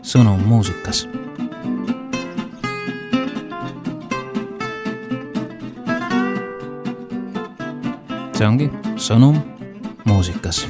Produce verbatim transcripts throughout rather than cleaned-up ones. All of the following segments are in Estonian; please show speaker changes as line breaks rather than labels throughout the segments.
sõnum muusikas. See ongi sõnum muusikas.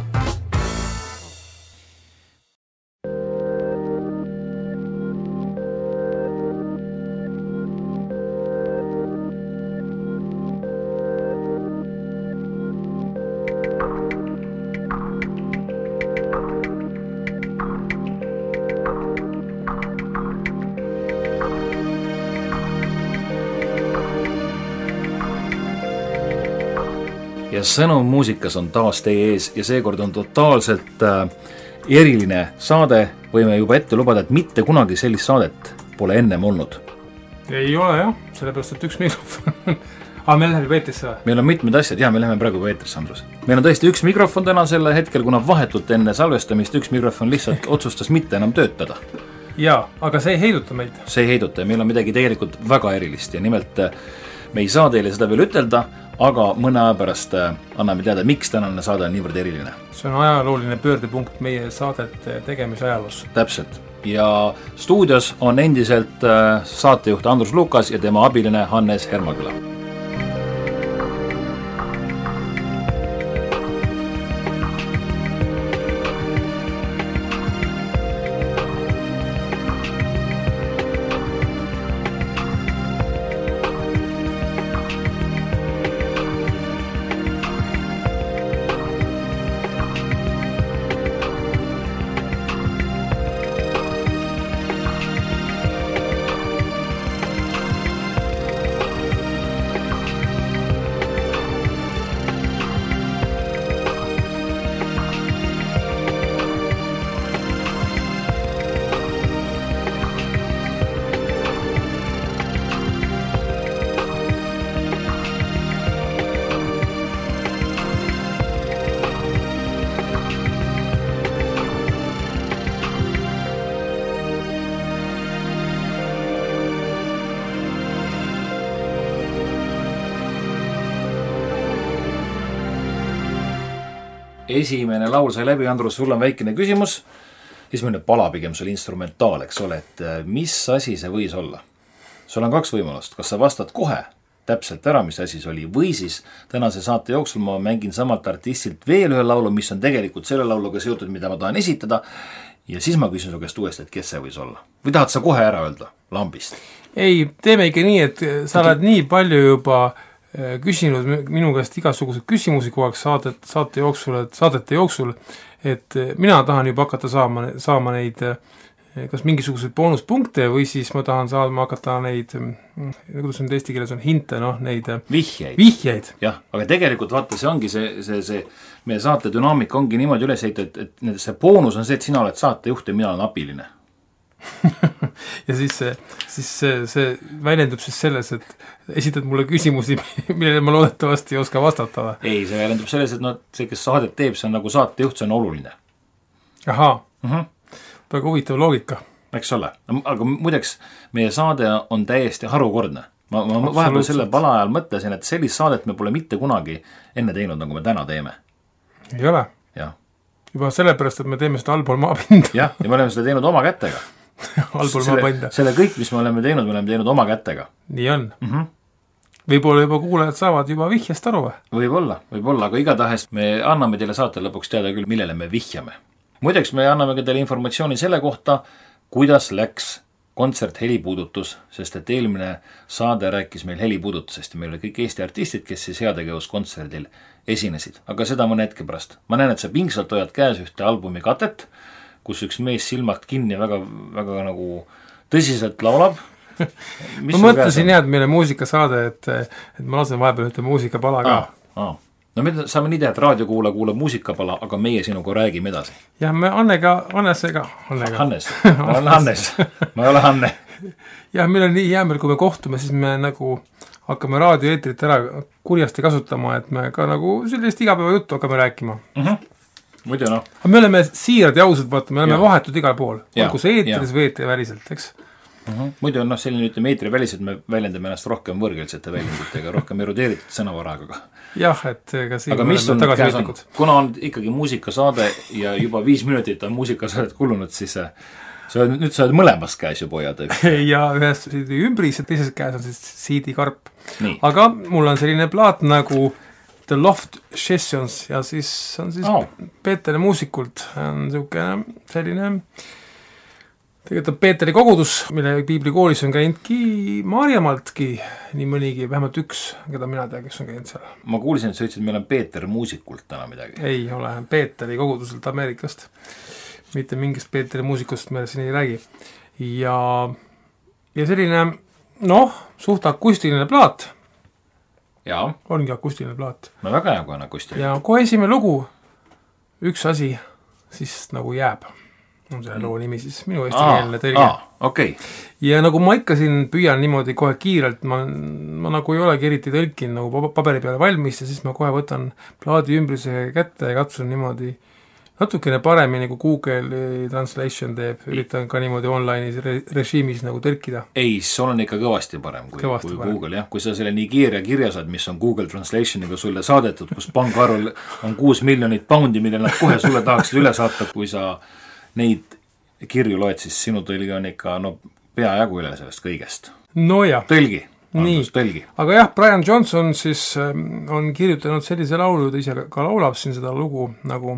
Ja sõnum muusikas on taas teie ees ja seekord on totaalselt äh, eriline saade. Võime juba ette lubada, et mitte kunagi sellist saadet pole ennem olnud.
Ei ole jah, sellepärast, et üks mikrofon aga meil läheb juba eetrisse või?
Meil on mitmed asjad, jah, me läheme praegu juba eetrisse, Andrus. Meil on tõesti üks mikrofon täna selle hetkel, kuna vahetult enne salvestamist üks mikrofon lihtsalt otsustas mitte enam töötada.
Jaa, aga see ei heiduta meid.
See ei heiduta ja meil on midagi tegelikult väga erilist ja nimelt me ei saa teile seda veel ütelda, aga mõne aja pärast anname teada, miks tänane saade on niivõrd eriline.
See on ajalooline pöördepunkt meie saadete tegemise ajaloos.
Täpselt. Ja stuudios on endiselt saatejuht Andrus Lukas ja tema abiline Hannes Hermaküla. Esimene laul sai läbi, Andrus, sul on väikene küsimus, esimene pala pigem sul instrumentaal, eks ole, et mis asi see võis olla? Sul on kaks võimalust, kas sa vastad kohe täpselt ära, mis asi see oli, või siis tänase saate jooksul ma mängin samalt artistilt veel ühe laulu, mis on tegelikult selle lauluga seotud, mida ma tahan esitada, ja siis ma küsin su käest uuesti, et kes see võis olla. Või tahad sa kohe ära öelda lambist?
Ei, teeme ikka nii, et sa oled nii palju juba küsinud minu käest igasuguseid küsimusi kogu aeg saadet, saate jooksul, et saadete jooksul, et mina tahan juba hakata saama, saama neid kas mingisuguseid boonuspunkte või siis ma tahan saama hakata neid, kuidas on eesti keeles on hinte, noh, neid
vihjeid.
vihjeid.
Jah, aga tegelikult vaata, see ongi see, see, see meie saate dünaamika ongi niimoodi üles heitud, et, et see boonus on see, et sina oled saatejuht ja mina olen abiline.
ja siis, see, siis see, see väljendub siis selles, et esitad mulle küsimusi, millele ma loodetavasti ei oska vastata või?
Ei, see väljendub selles, et no, see, kes saadet teeb, see on nagu saatejuht, see on oluline.
Ahaa,
uh-huh.
Väga huvitav loogika.
Eks ole, aga muideks meie saade on täiesti harukordne. Ma, ma vahepeal selle pala ajal mõtlesin, et sellist saadet me pole mitte kunagi enne teinud, nagu me täna teeme.
Ei ole.
Jah.
Juba sellepärast, et me teeme seda allpool maapinda.
Jah, ja me oleme seda teinud oma kättega.
allpool
selle,
maapinda.
Selle kõik, mis me oleme teinud, me oleme teinud oma kättega.
Nii on.
Uh-huh.
Võib-olla juba kuulajad saavad juba vihjast aru või?
Võib-olla, võib-olla, aga igatahes me anname teile saate lõpuks teada küll, millele me vihjame. Muideks me anname ka teile informatsiooni selle kohta, kuidas läks kontsert helipuudutus, sest et eelmine saade rääkis meil helipuudutusest ja meil oli kõik Eesti artistid, kes siis heategevuskontserdil esinesid. Aga seda mõne hetke pärast. Ma näen, et sa pingsalt hoiad käes ühte albumi katet, kus üks mees silmad kinni väga, väga nagu tõsiselt laulab.
ma mõtlesin jah, et meile muusikasaade, et, et ma lasen vahepeal ühte muusikapala ka.
Aa, aa. No me saame nii teha, et raadiokuula kuulab muusikapala, aga meie sinuga räägime edasi.
Jah, me Annega, Hannesega. Annega.
Hannes, ma olen Hannes, ma ei ole Hanne.
Jah, meil on nii hea meel, kui me kohtume, siis me nagu hakkame raadioeetrit ära kurjasti kasutama, et me ka nagu sellist igapäeva juttu hakkame rääkima.
Mhm. Muidu noh.
Me oleme siirad ja ausad, vaata, me oleme ja. vahetud igal pool.
Ja.
Olgu see eetris või eetri väliselt, eks?
Uh-huh. Muidu on noh, selline ütleme eetri väliselt, me väljendame ennast rohkem võrgelsete väljenditega, rohkem erudeeritud sõnavaraga.
Jah, et ka siin
aga mis on käes on? Kuna on ikkagi muusikasaade ja juba viis minutit on muusikasaade kulunud, siis sa oled, nüüd sa oled mõlemas käes ju pojad.
ja ühes C D ümbris ja teises käes on siis C D karp. Aga mul on selline plaat nagu The Loft Sessions ja siis on siis oh. Peeteri muusikult on niisugune selline tegelikult on Peeteri kogudus, mille piiblikoolis on käinudki Maarjamaltki nii mõnigi, vähemalt üks, keda mina tean, kes on käinud seal.
Ma kuulsin, et sa ütlesid, et meil on Peeter muusikult täna midagi.
Ei ole, Peeteri koguduselt Ameerikast. Mitte mingist Peeteri muusikust me siin ei räägi. Ja, ja selline, noh, suht akustiline plaat.
Jaa.
Ongi akustiline plaat.
No väga hea, kui on akustiline.
Ja kohe esimene lugu, üks asi, siis nagu jääb. On selle loo nimi siis minu eestikeelne tõlge.
Okay.
Ja nagu ma ikka siin püüan niimoodi kohe kiirelt, ma, ma nagu ei olegi eriti tõlkin nagu paberi peale valmis ja siis ma kohe võtan plaadi ümbrise kätte ja katsun niimoodi natukene paremini kui Google Translation teeb, üritan ka niimoodi online'is re režiimis nagu tõlkida.
Ei, sul on ikka kõvasti parem kui,
kõvasti
kui
parem.
Google, jah. Kui sa selle Nigeeria kirja saad, mis on Google Translationiga sulle saadetud, kus pangarul on kuus miljonit poundi, mille nad kohe sulle tahaksid üle saata, kui sa neid kirju loed, siis sinu tõlgi on ikka no, peajagu üle sellest kõigest.
No jah.
Tõlgi.
Nii.
Tõlgi.
Aga jah, Brian Johnson siis on kirjutanud sellise laulu, ta ise ka laulab siin seda lugu nagu,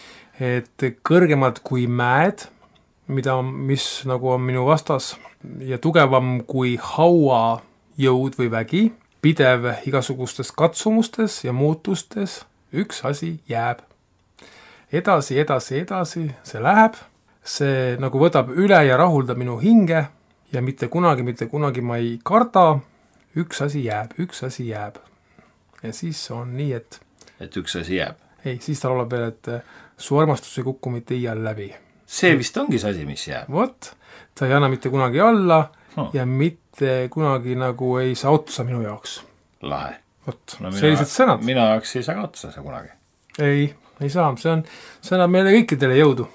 et kõrgemad kui mäed, mida, mis nagu on minu vastas ja tugevam kui haua jõud või vägi, pidev igasugustes katsumustes ja muutustes, üks asi jääb. Edasi, edasi, edasi, see läheb, see nagu võtab üle ja rahuldab minu hinge ja mitte kunagi, mitte kunagi ma ei karda, üks asi jääb, üks asi jääb. Ja siis on nii, et...
Et üks asi jääb.
Ei, siis ta laulab veel, et su armastus ei kukku mitte iial läbi.
See vist ongi see asi, mis jääb.
Vot, ta ei anna mitte kunagi alla hmm. ja mitte kunagi nagu ei saa otsa minu jaoks.
Lahe.
Vot, no sellised sõnad.
Mina jaoks ei saa ka otsa see kunagi.
Ei, ei saa, see on, see annab meile kõikidele jõudu.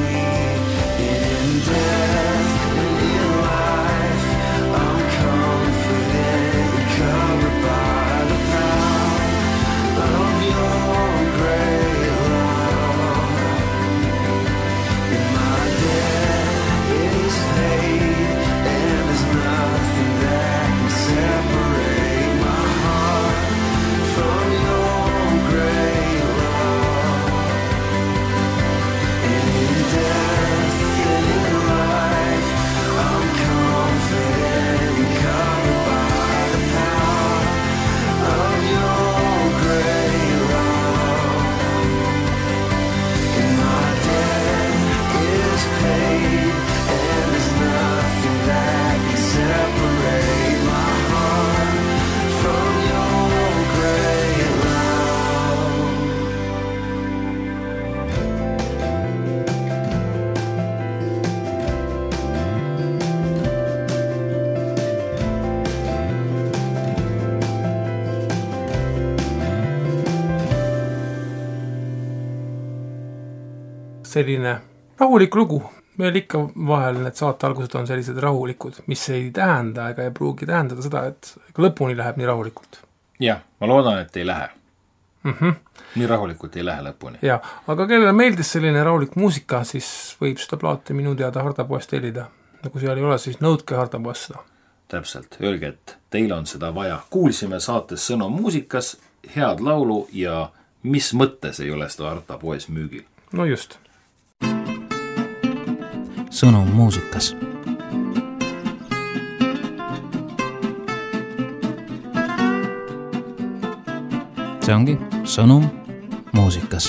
Come
selline rahulik lugu. Meil ikka vahel need saate algused on sellised rahulikud, mis ei tähenda ega ei pruugi tähendada seda, et lõpuni läheb nii rahulikult.
Jah, ma loodan, et ei lähe.
Mm-hmm.
Nii rahulikult ei lähe lõpuni.
Ja, aga kellele meeldis selline rahulik muusika, siis võib seda plaati minu teada Hardapoest telida. Nagu seal ei ole, siis nõudke Hardapoest seda.
Täpselt, öelge, et teil on seda vaja. Kuulsime saates Sõnum muusikas, head laulu ja mis mõttes ei ole seda Hardapoes müügil.
No just.
Sõnum muusikas. See ongi Sõnum muusikas.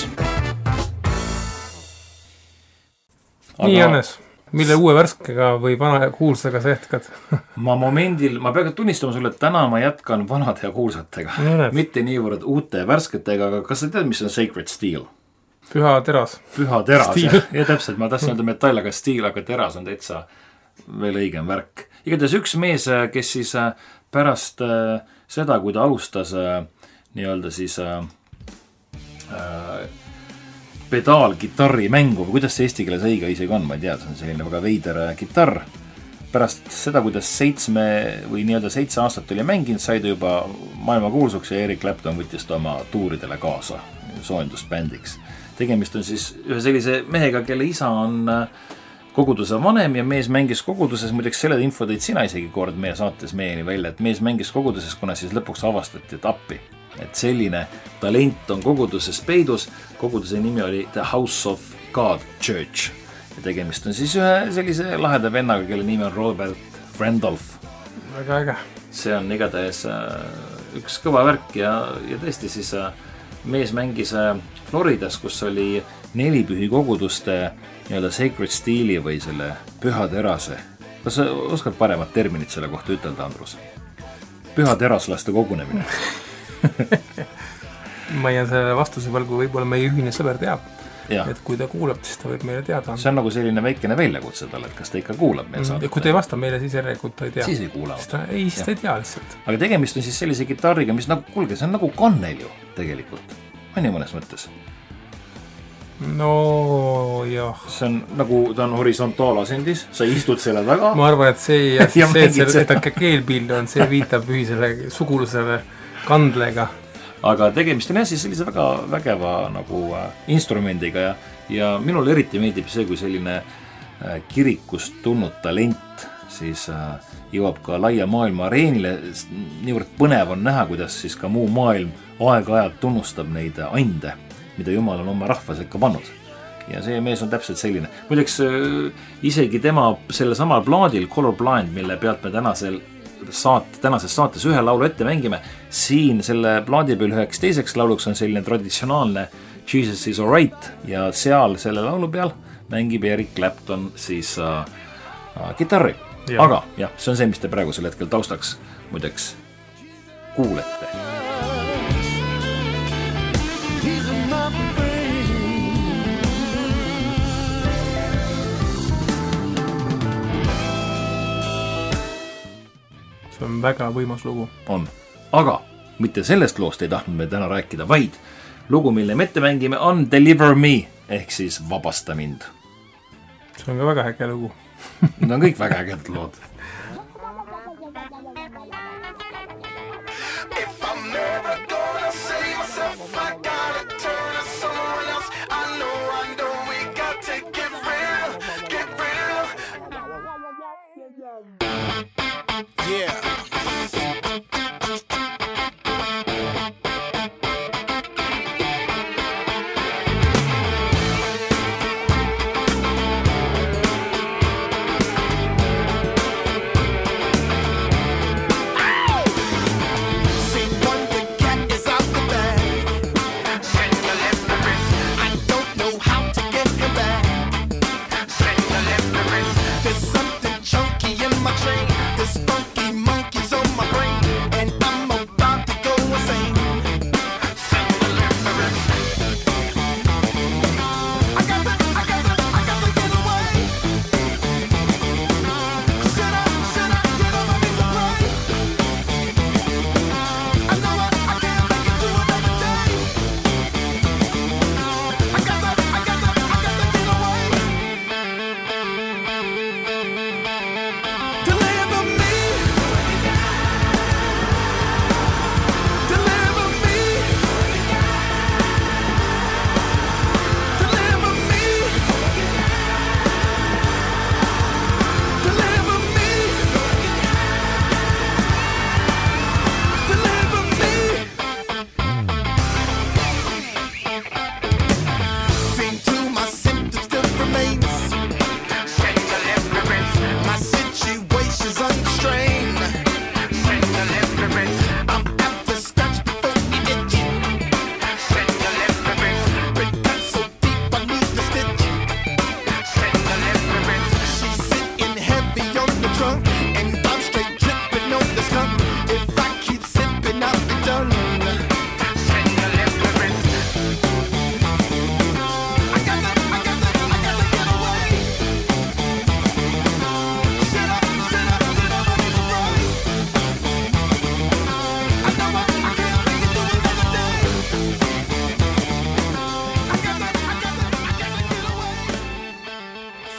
Aga nii, Jannes, mille uue värskega või vana kuulsaga sa jätkad?
ma momendil, ma pean tunnistama sulle, et täna ma jätkan vanade ja kuulsatega.
No,
mitte niivõrd uute ja värsketega, aga kas sa tead, mis on Sacred Steel?
Püha teras.
Püha teras, ja, ja täpselt, ma tahtsin öelda metall, aga stiil, aga teras on täitsa veel õigem värk. Igatahes üks mees, kes siis pärast seda, kui ta alustas nii-öelda siis äh, pedaalgitarri mängu, või kuidas see eesti keeles õige isegi on, ma ei tea, see on selline väga veider kitarr. Pärast seda, kuidas seitsme või nii-öelda seitse aastat oli mänginud, sai ta juba maailma kuulsuks ja Eric Clapton võttis ta oma tuuridele kaasa soojendusbändiks. Tegemist on siis ühe sellise mehega, kelle isa on koguduse vanem ja mees mängis koguduses, muideks selle info tõid sina isegi kord meie saates meieni välja, et mees mängis koguduses, kuna siis lõpuks avastati, et appi. Et selline talent on koguduses peidus, koguduse nimi oli The House of God Church. Ja tegemist on siis ühe sellise laheda vennaga, kelle nimi on Robert Randolph.
Väga äge.
See on igatahes üks kõva värk ja, ja tõesti siis mees mängis Floridas, kus oli nelipühi koguduste nii-öelda Sacred Steeli või selle püha terase. Kas sa oskad paremat terminit selle kohta ütelda, Andrus? Püha teraslaste kogunemine.
ma jään selle vastuse võlgu, võib-olla meie ühine sõber teab.
Ja.
Et kui ta kuulab, siis ta võib meile teada anda.
See on nagu selline väikene väljakutse talle, et kas ta ikka kuulab meil saada.
Ja kui ta ei vasta meile, siis järelikult ta ei tea.
Siis ei kuula.
Ta, ei, siis ta ei tea lihtsalt.
Aga tegemist on siis sellise gitarriga, mis nagu, kuulge, see on nagu kannel ju tegelikult. On nii mõnes mõttes?
No jah.
See on nagu, ta on horisontalasendis, sa istud selle taga.
Ma arvan, et see, ja see, et, see, et ta keelpill on, see viitab ühisele sugulusele kandlega.
Aga tegemist on jah siis sellise väga vägeva nagu äh, instrumendiga ja, ja minul eriti meeldib see, kui selline äh, kirikust tulnud talent siis äh, jõuab ka laia maailma areenile. Niivõrd põnev on näha, kuidas siis ka muu maailm aeg-ajalt tunnustab neid ande, mida Jumal on oma rahvas ikka pannud. Ja see mees on täpselt selline. Muideks äh, isegi tema selle samal plaadil Colorblind, mille pealt me tänasel saat, tänases saates ühe laulu ette mängime, siin selle plaadi peal üheks teiseks lauluks on selline traditsionaalne Jesus is Alright ja seal selle laulu peal mängib Eric Clapton siis äh, äh, gitarri. Ja. Aga jah, see on see, mis te praegusel hetkel taustaks muideks kuulete.
See on väga võimas lugu.
On. Aga mitte sellest loost ei tahtnud me täna rääkida, vaid lugu, mille me ette mängime, on Deliver Me, ehk siis Vabasta mind.
See on ka väga äge lugu.
Need on kõik väga äged lood.
Yeah.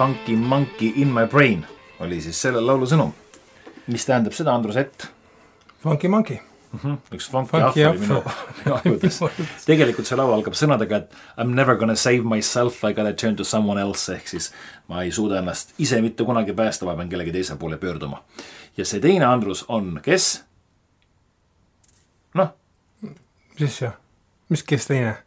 Funky Monkey in my brain oli siis selle laulu sõnum. Mis tähendab seda, Andrus, et?
Funky Monkey.
Mm-hmm. Üks funky, funky ahv oli minu, minu ajudes. Tegelikult see laul algab sõnadega, et I'm never gonna save myself, I gotta turn to someone else, ehk siis ma ei suuda ennast ise mitte kunagi päästa, ma pean kellegi teise poole pöörduma. Ja see teine, Andrus, on kes? Noh?
Mis jah? Mis kes teine?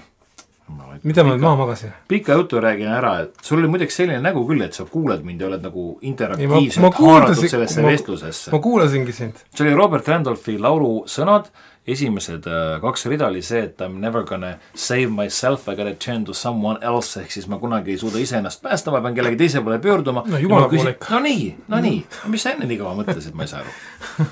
Mida ma nüüd maha magasin?
Pika jutu räägin ära, et sul oli muideks selline nägu küll, et sa kuuled mind ja oled nagu interaktiivselt haaratud sellesse
ma,
vestlusesse.
Ma kuulasingi sind.
See oli Robert Randolphi laulu sõnad, esimesed kaks rida oli see, et I'm never gonna save myself, I gotta turn to someone else, ehk siis ma kunagi ei suuda ise ennast päästa, ma pean kellegi teise poole pöörduma.
No jumala poole ikka.
No nii, no nii. Mis sa enne nii kaua mõtlesid, ma ei saa aru?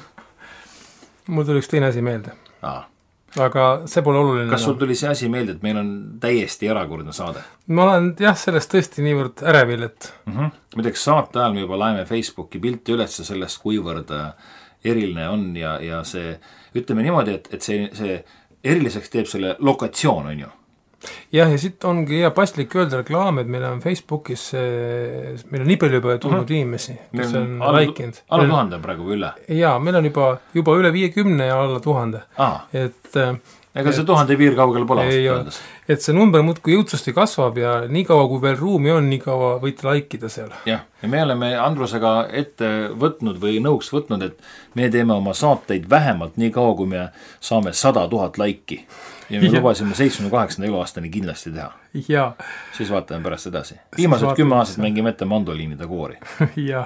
Mul tuli üks teine asi meelde.
Aa.
Aga see pole oluline.
Kas sul tuli see asi meelde, et meil on täiesti erakordne saade?
Ma olen jah, sellest tõesti niivõrd ärevil, et
mm-hmm. Midagi saate ajal me juba laeme Facebooki pilti üles sellest, kuivõrd eriline on ja, ja see, ütleme niimoodi, et, et see, see eriliseks teeb selle lokatsioon, on ju? Jah,
ja siit ongi hea paslik öelda reklaam, et meil on Facebookis, meil on nii palju juba tulnud mm-hmm. inimesi, kes on laikinud.
Alla tuhande praegu või üle?
Jaa, meil on juba, juba üle viiekümne ja alla tuhande.
Ah.
Et,
ega see tuhande piir kaugel pole
ei ole. Et see number muudkui jõudsasti kasvab ja nii kaua, kui veel ruumi on, nii kaua võite laikida seal.
Jah, ja me oleme Andrusega ette võtnud või nõuks võtnud, et me teeme oma saateid vähemalt nii kaua, kui me saame sada tuhat laiki. Ja me ja. lubasime seitsmekümne kaheksanda eluaastani kindlasti teha.
Ja.
Siis vaatame pärast edasi. Viimased kümme aastat mängime ette mandoliinide koori.
Ja.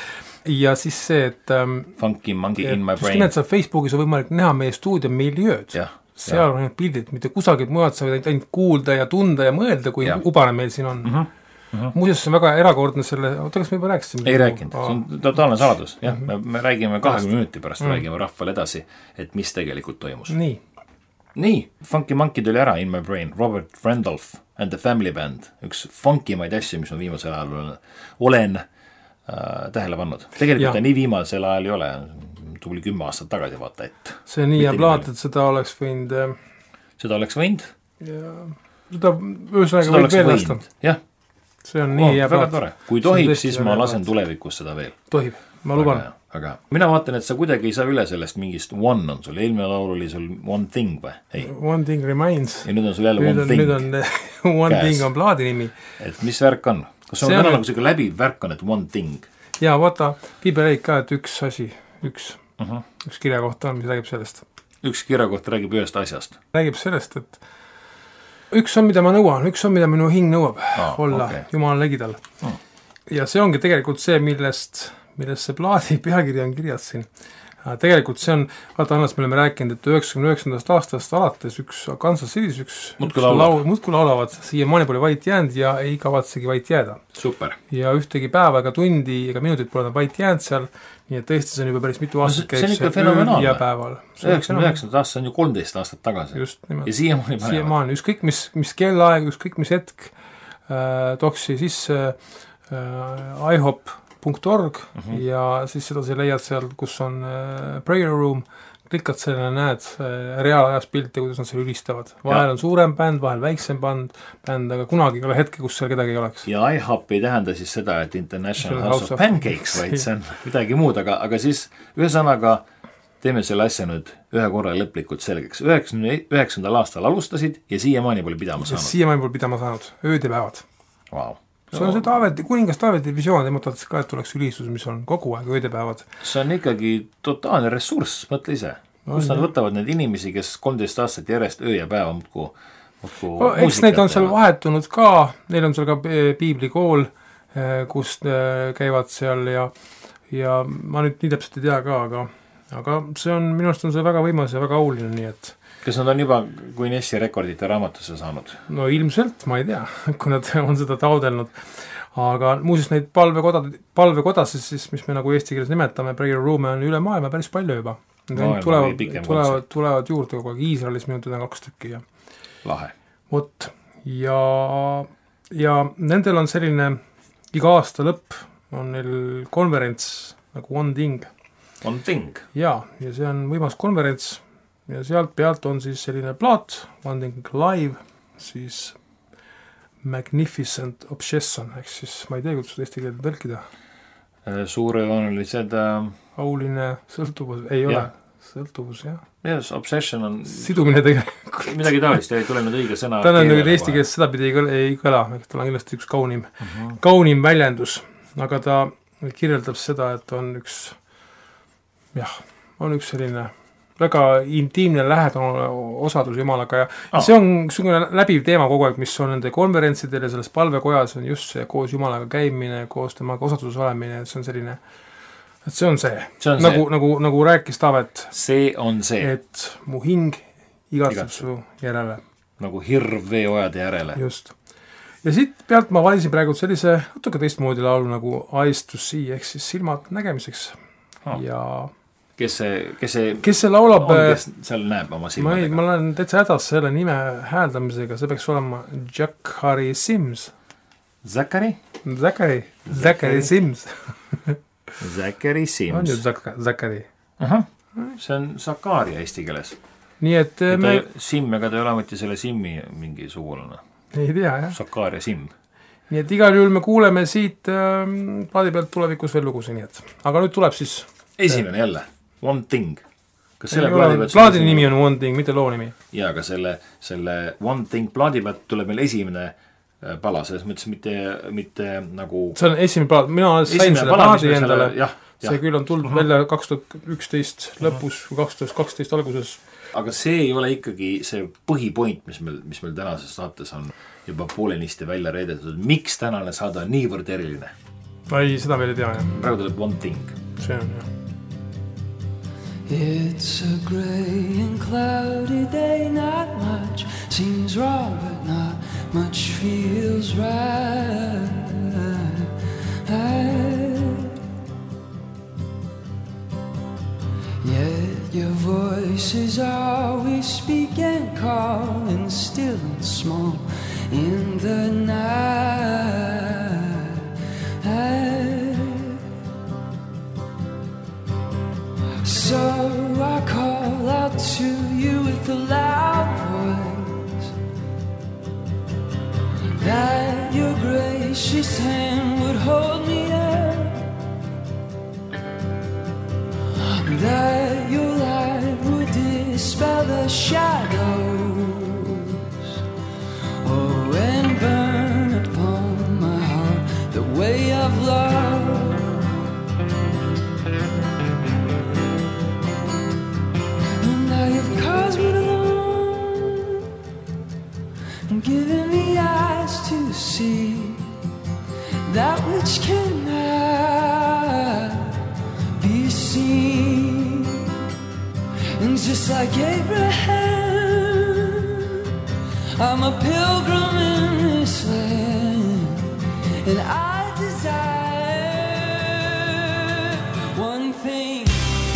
Ja siis see, et um,
Funky Monkey in my brain.
Just nimelt saab Facebookis on võimalik näha meie stuudio miljööd.
Jah.
Seal on need pildid, mitte kusagilt mujalt sa võid ainult kuulda ja tunda ja mõelda, kui ja. ubane meil siin on. Mm-hmm. Mm-hmm. Muuseas, see on väga erakordne selle, oota, kas me juba rääkisime?
Ei rääkinud, see on totaalne saladus. Jah, mm-hmm. me, me räägime kahekümne minuti pärast, mm-hmm. räägime rahvale edasi, et mis tegelikult toimus.
Nii.
Nii, Funky Monkey tuli ära, In My Brain, Robert Randolph and the Family Band, üks funkimaid asju, mis on viimasel ajal olen äh, tähele pannud. Tegelikult ja. nii viimasel ajal ei ole, tuli kümme aastat tagasi vaata, et
see nii ja plaat, et seda oleks võinud
seda oleks võinud
ja seda ühesõnaga võib veel lasta.
Jah.
See on nii oh, ja
plaat. Kui tohib, siis ma lasen tulevikus seda veel.
Tohib, ma luban.
Aga, aga mina vaatan, et sa kuidagi ei saa üle sellest mingist one on sul. Eelmine laul oli sul One Thing või? Ei.
One Thing Remains.
Ja nüüd on sul jälle One
on,
Thing.
Nüüd on One Käes. Thing on plaadi nimi.
Et mis värk on? Kas on täna nagu selline läbiv värk on, et One Thing?
Jaa, vaata, Piiber räägib ka, et üks asi, üks Uh-huh. üks kirja kohta on, mis räägib sellest.
Üks kirja kohta räägib ühest asjast.
Räägib sellest, et üks on, mida ma nõuan, üks on, mida minu hing nõuab ah, olla okay. Jumala legidal. Hmm. Ja see ongi tegelikult see, millest, millest see plaadi pealkiri on kirjas siin. Tegelikult see on, vaata Annas, me oleme rääkinud, et üheksakümne üheksandast aastast alates üks Kansas City's üks
muudku laulavad,
muudku laulavad siia maani pole vait jäänud ja ei kavatsegi vait jääda.
Super. Ja
ühtegi päeva ega tundi ega minutit pole nad vait jäänud seal, nii et tõesti see on juba päris mitu aastat
käib see, see ööl
ja päeval.
üheksakümne üheksandast aastast on ju kolmteist aastat tagasi.
Just, nimelt.
Ja siiamaani päeval.
Siiamaani, ükskõik mis, mis kellaeg, ükskõik mis hetk äh, toksi sisse äh, ihop punkt org uh-huh. ja siis seda sa leiad seal, kus on äh, prayer room, klikad selle, näed äh, reaalajas pilte, kuidas nad seal ülistavad. Vahel ja. on suurem bänd, vahel väiksem bänd, bänd, aga kunagi ei ole hetke, kus seal kedagi ei oleks.
Ja I H O P ei tähenda siis seda, et International House, House of, of Pancakes, vaid see on midagi muud, aga, aga siis ühesõnaga teeme selle asja nüüd ühe korra lõplikult selgeks. üheksakümne üheksandal aastal alustasid ja siiamaani pole pidama saanud.
Siiamaani pole pidama saanud, ööd ja päevad.
Wow.
See on see Taaveti, kuningas Taaveti visioon, temalt tahtsid ka, et tuleks ülistus, mis on kogu aeg öödepäevad.
See on ikkagi totaalne ressurss, mõtle ise. No, kus nad jah. Võtavad need inimesi, kes kolmteist aastat järjest öö ja päeva muudku, muudku
no, eks neid on seal vahetunud ka, neil on seal ka piiblikool, kus käivad seal ja, ja ma nüüd nii täpselt ei tea ka, aga, aga see on, minu arust on see väga võimas ja väga auline, nii et
kas nad on juba Guinessi rekordite raamatusse saanud?
No ilmselt, ma ei tea, kui nad on seda taodelnud. Aga muuseas neid palvekodad, palvekodasid, siis, mis me nagu eesti keeles nimetame, prayer room on üle maailma päris palju juba. Need tulevad, tulevad, tulevad juurde kogu aeg. Iisraelis minu teda kaks tükki. Ja.
Lahe.
Vot. Ja, ja nendel on selline iga aasta lõpp on neil konverents nagu One Thing.
One Thing?
Ja, ja see on võimas konverents. Ja sealt pealt on siis selline plaat, One Thing Live, siis magnificent obsession, ehk siis ma ei tea, kuidas seda eesti keelde tõlkida.
Suurejoonelised äh...
auline sõltuvus, ei ja. ole sõltuvus, jah.
Yes, obsession on
sidumine tegelikult.
Midagi taolist, ei tule nüüd õige sõna.
Täna on nüüd eesti keeles sedapidi ei kõla, ei kõla, tal on kindlasti üks kaunim, uh-huh. kaunim väljendus, aga ta kirjeldab seda, et on üks jah, on üks selline väga intiimne lähedane osadus Jumalaga ja ah. see on selline läbiv teema kogu aeg, mis on nende konverentsidel ja selles palvekojas on just see koos Jumalaga käimine, koos temaga osaduses olemine, et see on selline, et see on see, see on nagu, nagu, nagu rääkis Taavet,
see on see,
et mu hing igatseb su järele.
Nagu hirv veeojade järele.
Just. Ja siit pealt ma valisin praegu sellise natuke teistmoodi laulu nagu Eyes to See, ehk siis silmad nägemiseks ah. ja
kes see, kes see,
kes see laulab,
on, kes seal näeb oma silmadega?
Ma, ma olen täitsa hädas selle nime hääldamisega, see peaks olema Zachary Sims.
Zachary?
Zachary, Zachary Sims.
Zachary Sims.
On ju Zachary.
Aha, see on Zakaria eesti keeles.
Nii et
ja
me...
Sim, aga ta ei ole mõtti selle Simmi mingi sugulane.
Ei tea, jah.
Zakaria Sim.
Nii et igal juhul me kuuleme siit äh, plaadi pealt tulevikus veel lugusi, nii et. Aga nüüd tuleb siis...
Esimene jälle. One Thing. Kas selle
plaadi pealt... Plaadi nimi on One Thing, mitte loo nimi.
Jaa, aga selle, selle One Thing plaadi pealt tuleb meil esimene pala, selles mõttes mitte, mitte nagu... See on esimene plaad, mina sain selle plaadi endale, selle, jah, jah. See küll on tulnud uh-huh. välja kaks tuhat üksteist lõpus või kaks tuhat kaksteist alguses. Aga see ei ole ikkagi see põhipoint, mis meil, mis meil tänases saates on juba poolenisti välja reedetud. Miks tänane saade on niivõrd eriline? Ei, seda veel ei tea, jah. Praegu tuleb One Thing. See on, jah. It's a grey and cloudy day, not much seems wrong, but not much feels right. Yet your voice is always speaking, calling still and small in the night. So I call out to you with a loud voice, that your gracious hand would hold me up, that your light would dispel the shadows, oh, and burn upon my heart the way of love. Giving me eyes to see that which cannot be seen. And just like Abraham, I'm a pilgrim in this land, and I desire one thing.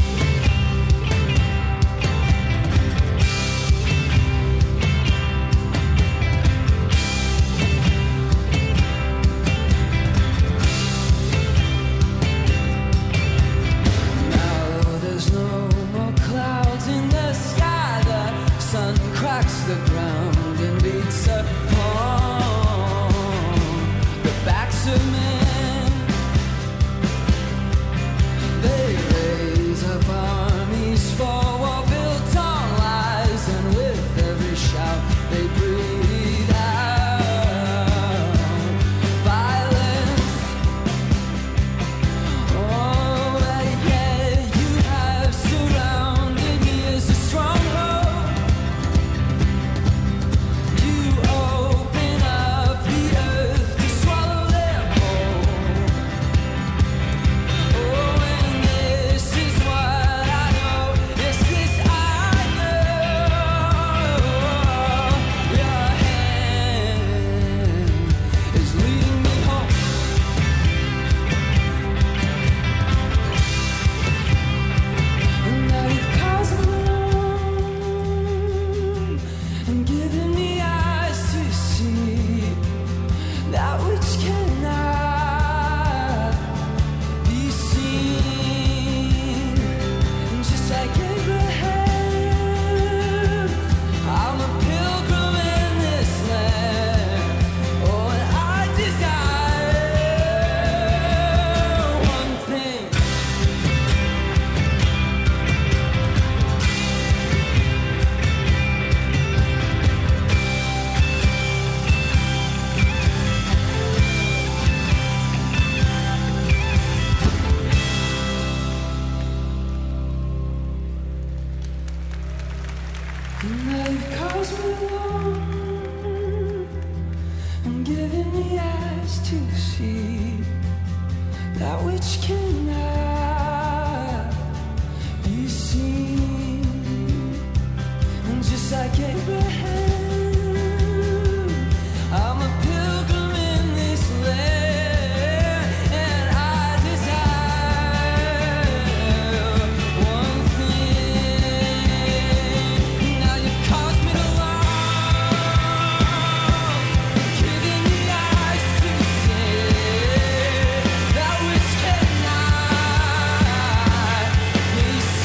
The ground and beats upon the backs of men. They raise
And they've caused me alone and given me eyes to see that which cannot be seen. And just like Abraham, I'm a pilgrim in this land, and I desire one thing. Now you've caused me to long, giving me eyes to see that which cannot be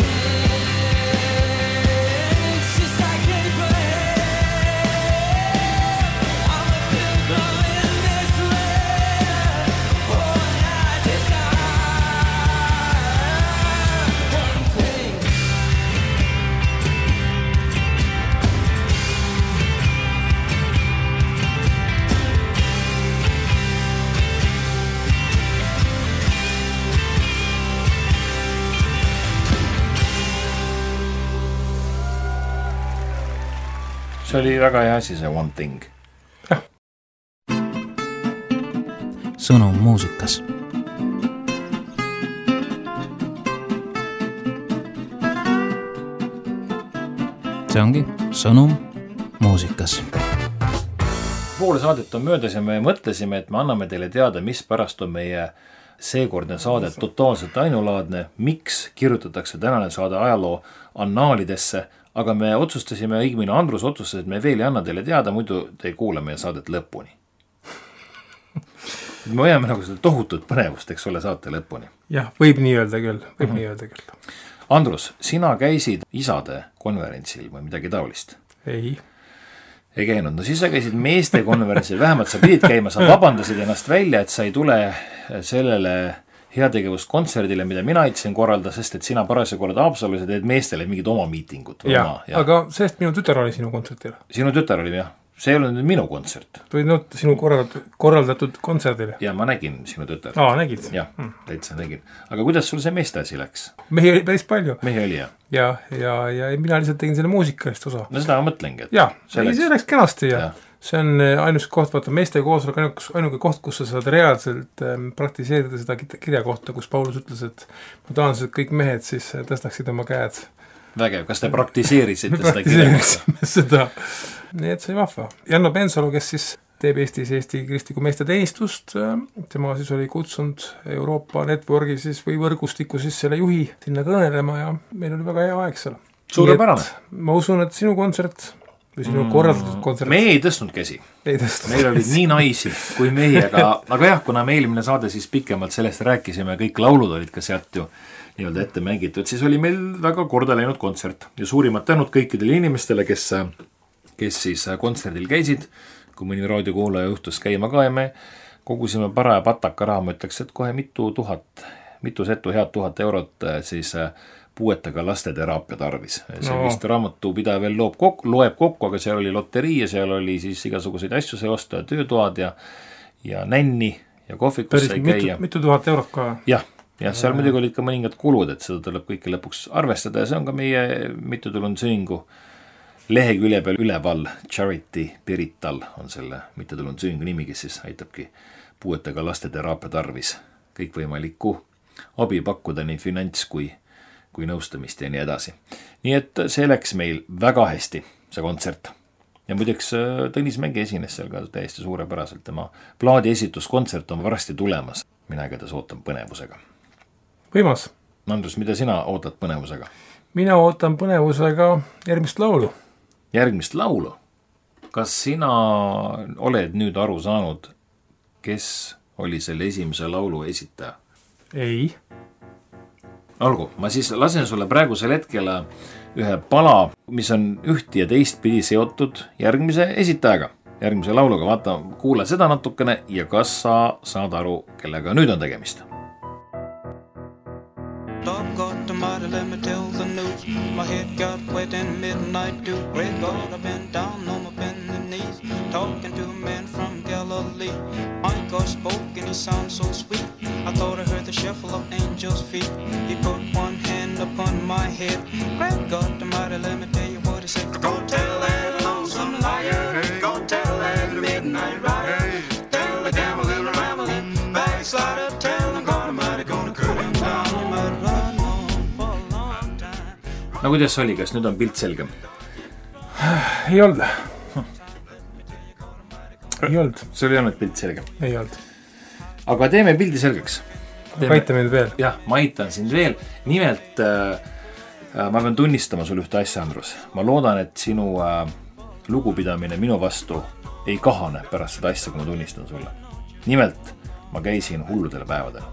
seen. It's just like Abraham, I'm a pilgrim in this land. Oh, and I desire one thing.
see oli väga hea asi, see One Thing.
Sõnum muusikas. See ongi sõnum muusikas.
Pool saadet on möödas ja me mõtlesime, et me anname teile teada, mis pärast on meie seekordne saade totaalselt ainulaadne, miks kirjutatakse tänane saade ajaloo annaalidesse, aga me otsustasime, õigmine Andrus otsustas, et me veel ei anna teile teada, muidu te ei kuule meie saadet lõpuni. Me hoiame nagu seda tohutut põnevust, eks ole, saate lõpuni.
jah, võib nii öelda küll, võib mm-hmm. nii öelda küll.
Andrus, sina käisid isade konverentsil või midagi taolist?
Ei.
Ei käinud. No siis sa käisid meeste konverentsil, vähemalt sa pidid käima, sa vabandasid ennast välja, et sa ei tule sellele heategevuskontserdile, mida mina aitasin korralda, sest et sina parasjagu oled Haapsalus ja teed meestele mingid oma miitingud.
Ja, ja, aga sellest minu tütar oli sinu kontsertile.
Sinu tütar oli, jah. See ei olnud nüüd minu kontsert.
Või no, sinu korraldatud, korraldatud kontserdile.
Ja ma nägin sinu tütar.
Aa, nägid?
Jah, täitsa nägin. Aga kuidas sul see meeste asi läks?
Mehi oli päris palju.
Mehi oli, jah.
Ja, ja, ja mina lihtsalt tegin selle muusikalist osa.
No seda ma mõtlengi.
Ja, see läks, see läks kenasti ja, ja. See on ainus koht, vaata meeste koosolek, ainuke koht, kus sa saad reaalselt ähm, praktiseerida seda kirja kohta, kus Paulus ütles, et ma tahan, et kõik mehed siis tõstaksid oma käed.
Vägev, kas te praktiseerisite
me
seda kirja
kohta? seda. Nii et see vahva. Janno Pensalu, kes siis teeb Eestis Eesti kristliku meeste teenistust, tema siis oli kutsunud Euroopa Networki siis või võrgustiku siis selle juhi sinna kõnelema ja meil oli väga hea aeg seal.
Suurepärane.
Ma usun, et sinu kontsert või sinu korraldatud kontsert.
Me ei tõstnud käsi.
Ei tõstnud.
Meil oli nii naisi kui mehi, aga, aga jah, kuna me eelmine saade siis pikemalt sellest rääkisime, kõik laulud olid ka sealt ju nii-öelda ette mängitud, siis oli meil väga korda läinud kontsert ja suurimad tänud kõikidele inimestele, kes, kes siis kontserdil käisid, kui mõni raadiokuulaja juhtus käima ka ja me kogusime paraja pataka raha, ma ütleks, et kohe mitu tuhat, mitu setu head tuhat eurot siis puuetega laste teraapia tarvis. See no. Vist raamatupidaja veel loob kokku, loeb kokku, aga seal oli loterii ja seal oli siis igasuguseid asju sai osta ja töötoad ja, ja nänni ja kohvikus sai käia.
Mitu tuhat eurot ka?
Jah, jah, seal muidugi olid ka mõningad kulud, et seda tuleb kõike lõpuks arvestada ja see on ka meie mittetulundusühingu lehekülje peal üleval. Charity Pirital on selle mittetulundusühingu nimi, kes siis aitabki puuetega laste teraapia tarvis kõikvõimalikku abi pakkuda nii finants kui kui nõustamist ja nii edasi. Nii et see läks meil väga hästi, see kontsert. Ja muideks Tõnis Mägi esines seal ka täiesti suurepäraselt. Tema plaadi esituskontsert on varsti tulemas. Mina igatahes ootan põnevusega.
Võimas.
Andrus, mida sina ootad põnevusega?
Mina ootan põnevusega järgmist laulu.
Järgmist laulu? Kas sina oled nüüd aru saanud, kes oli selle esimese laulu esitaja?
Ei.
Olgu, ma siis lasen sulle praegusel hetkel ühe pala, mis on üht ja teist pidi seotud järgmise esitajaga, järgmise lauluga. Vaata, kuule seda natukene ja kas sa saad aru, kellega nüüd on tegemist.
Dog got the mighty, let me tell the news. My head got wet in midnight dew. Great God, I've been down on my bending knees, talking to a man from Galilee. My God spoke and he sounds so sweet. I thought I heard the shuffle of angels' feet. He put one hand upon my head. Great God, the mighty, let me tell you what he said. God
no kuidas oli, kas nüüd on pilt selgem?
Ei olnud. Ei olnud.
See oli olnud pilt selgem?
Ei olnud.
Aga teeme pildi selgeks.
Teeme... Aita mind veel.
Jah, ma aitan sind veel. Nimelt äh, ma pean tunnistama sul ühte asja, Andrus. Ma loodan, et sinu äh, lugupidamine minu vastu ei kahane pärast seda asja, kui ma tunnistan sulle. Nimelt, ma käisin hulludel päevadel.